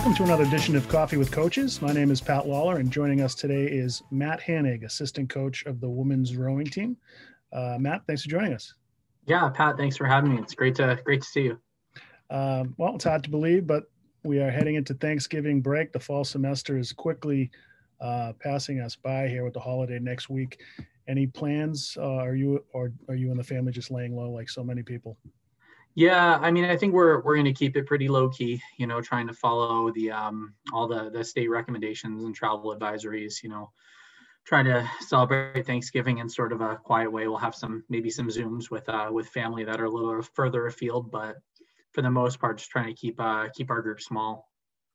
Welcome to another edition of Coffee with Coaches. My name is Pat Lawler, and joining us today is Matt Hanig, assistant coach of the women's rowing team. Matt, thanks for joining us. Yeah, Pat, thanks for having me. It's great to see you. Well, it's hard to believe, but we are heading into Thanksgiving break. The fall semester is quickly passing us by here with the holiday next week. Any plans? Are you and the family just laying low like so many people? Yeah, I mean, I think we're going to keep it pretty low key, trying to follow the all the state recommendations and travel advisories, try to celebrate Thanksgiving in sort of a quiet way. We'll have maybe some Zooms with family that are a little further afield, but for the most part, just trying to keep our group small.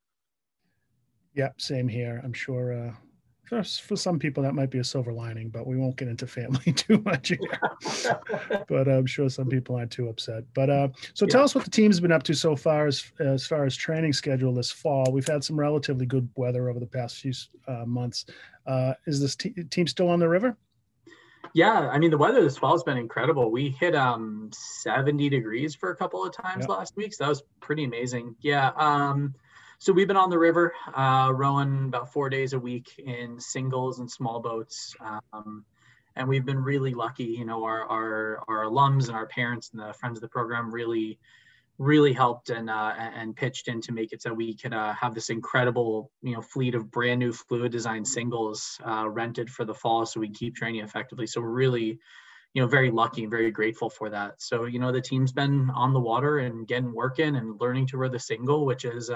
Yeah, same here. I'm sure for some people that might be a silver lining, but we won't get into family too much here. But I'm sure some people aren't too upset. But so tell us what the team's been up to so far as far as training schedule this fall. We've had some relatively good weather over the past few months. Is this team still on the river? Yeah, I mean, the weather this fall has been incredible. We hit 70 degrees for a couple of times last week, so that was pretty amazing. Yeah. So we've been on the river, rowing about 4 days a week in singles and small boats. And we've been really lucky, our alums and our parents and the friends of the program really helped and pitched in to make it so we could have this incredible, fleet of brand new fluid design singles rented for the fall so we can keep training effectively. So we're really, very lucky and very grateful for that. So, the team's been on the water and getting working and learning to row the single, which is,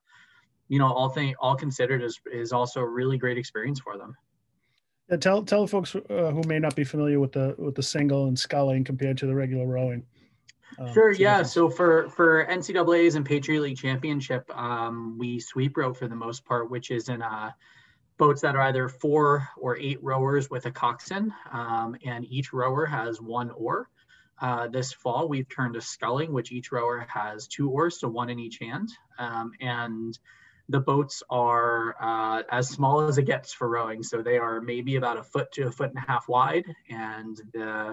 all considered is also a really great experience for them. Yeah, tell folks who may not be familiar with the single and sculling compared to the regular rowing. Sure. Yeah. So for NCAAs and Patriot League Championship, we sweep row for the most part, which is in boats that are either 4 or 8 rowers with a coxswain, and each rower has 1 oar. This fall, we've turned to sculling, which each rower has 2 oars, so 1 in each hand. And the boats are as small as it gets for rowing. So they are maybe about 1 foot to 1.5 foot wide. And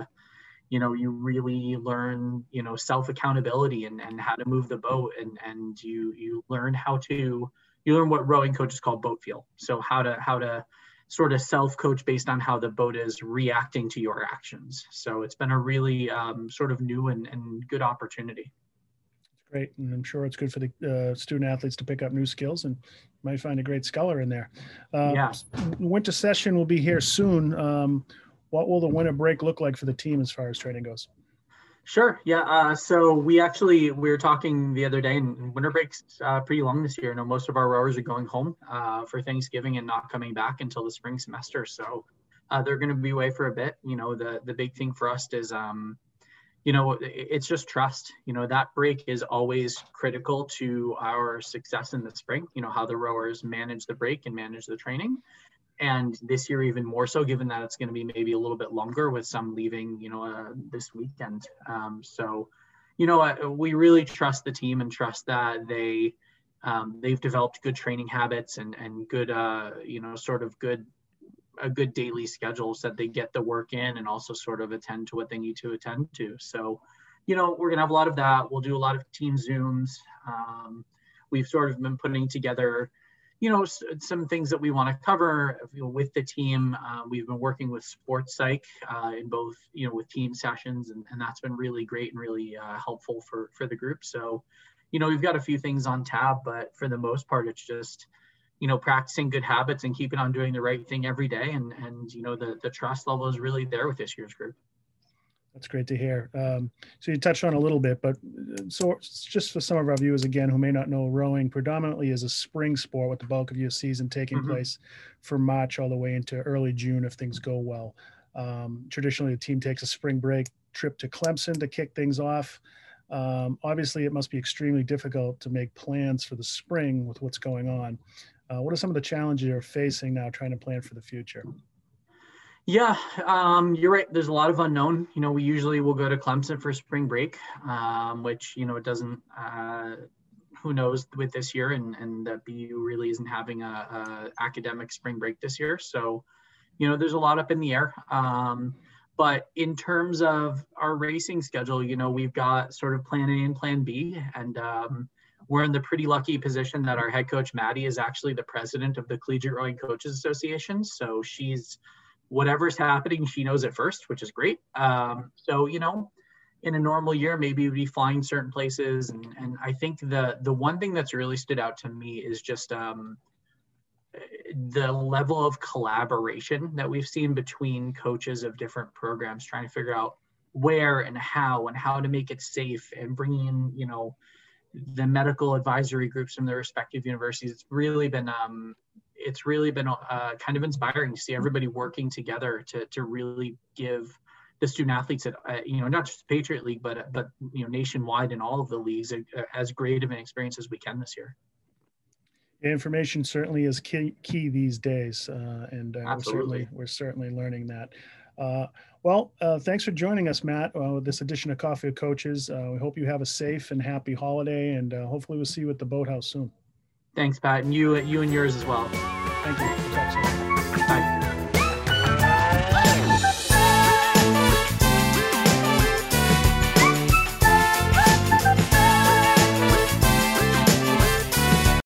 you really learn, self-accountability and how to move the boat. And you learn what rowing coaches call boat feel. So how to sort of self-coach based on how the boat is reacting to your actions. So it's been a really sort of new and good opportunity. Great. And I'm sure it's good for the student athletes to pick up new skills, and you might find a great sculler in there. Winter session will be here soon. What will the winter break look like for the team as far as training goes? Sure. Yeah. So we were talking the other day, and winter break's pretty long this year. Most of our rowers are going home for Thanksgiving and not coming back until the spring semester. So they're going to be away for a bit. The big thing for us is, it's just trust. That break is always critical to our success in the spring, how the rowers manage the break and manage the training. And this year, even more so, given that it's going to be maybe a little bit longer with some leaving, this weekend. We really trust the team and trust that they've developed good training habits and good, a good daily schedule so that they get the work in and also sort of attend to what they need to attend to. So, we're going to have a lot of that. We'll do a lot of team Zooms. We've sort of been putting together, some things that we want to cover with the team. We've been working with sports psych in both, with team sessions, and that's been really great and really helpful for the group. So, we've got a few things on tab, but for the most part, it's just, practicing good habits and keeping on doing the right thing every day. And the trust level is really there with this year's group. That's great to hear. So you touched on a little bit, but so just for some of our viewers, again, who may not know, rowing predominantly is a spring sport with the bulk of your season taking place from March all the way into early June if things go well. Traditionally, the team takes a spring break trip to Clemson to kick things off. Obviously, it must be extremely difficult to make plans for the spring with what's going on. What are some of the challenges you're facing now trying to plan for the future? Yeah, you're right. There's a lot of unknown. We usually will go to Clemson for spring break, which, it doesn't, who knows with this year, and that BU really isn't having a academic spring break this year. So, there's a lot up in the air. But in terms of our racing schedule, we've got sort of plan A and plan B, and we're in the pretty lucky position that our head coach, Maddie, is actually the president of the Collegiate Rowing Coaches Association. So she's, whatever's happening, she knows it first, which is great. So, you know, in a normal year, maybe we'd be flying certain places. And I think the one thing that's really stood out to me is just the level of collaboration that we've seen between coaches of different programs, trying to figure out where and how to make it safe, and bringing in, you know, the medical advisory groups from their respective universities. It's really been kind of inspiring to see everybody working together to really give the student athletes at, you know, not just Patriot League, but you know, nationwide in all of the leagues, as great of an experience as we can this year. Information certainly is key these days, and we're certainly learning that. Well, thanks for joining us, Matt, with this edition of Coffee with Coaches. We hope you have a safe and happy holiday, and hopefully we'll see you at the Boathouse soon. Thanks, Pat, and you and yours as well. Thank you.